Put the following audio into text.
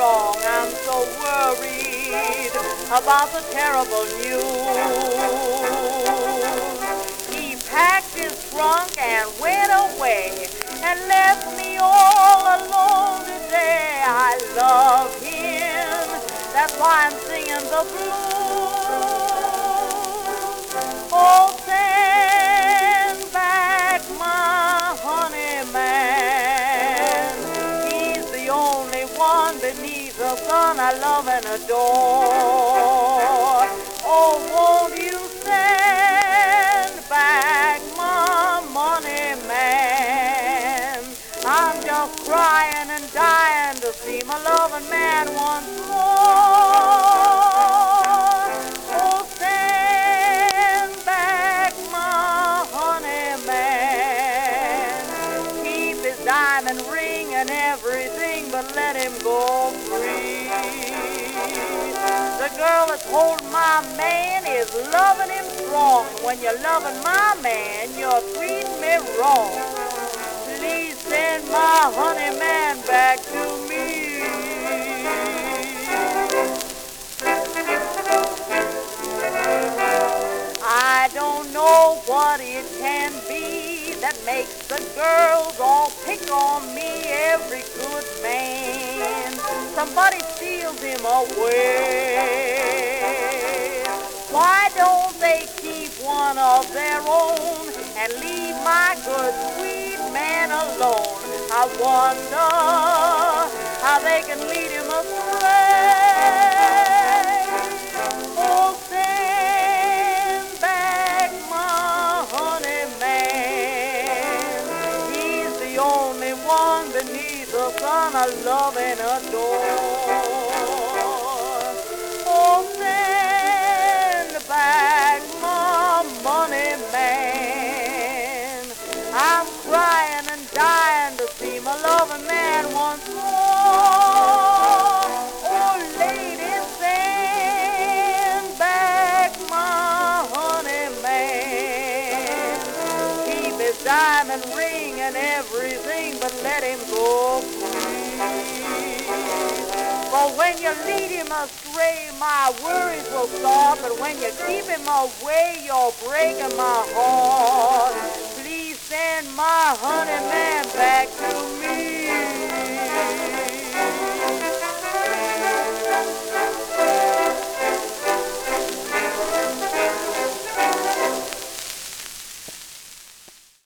wrong. I'm so worried about the terrible news. He packed his trunk and went away and left me all alone today. I love him, that's why I'm singing the blues. Oh, send back my honey man. He's the only one beneath the sun I love and adore. Oh, won't you send back my money man? I'm just crying and dying to see my loving man once more. Oh, send back my honey man. Keep his diamond ring and everything, but let him go free. The girl that's holding my man is loving him strong. When you're loving my man, you're treating me wrong. Please send my honey man back to me. I don't know what it can be that makes the girls all pick on me. Every good man, somebody steals him away. Why don't they keep one of their own and leave my good sweet man alone? I wonder how they can lead him astray. Oh, send back my honey man. He's the only one beneath the sun I love and adore. Oh, send back my money man. I'm crying and dying to see my loving man once more. Oh, lady, send back my honey man. Keep his diamond ring and everything, but let him go free. For when you lead him astray, my worries will stop. But when you keep him away, you're breaking my heart. Please send my honey man back to me.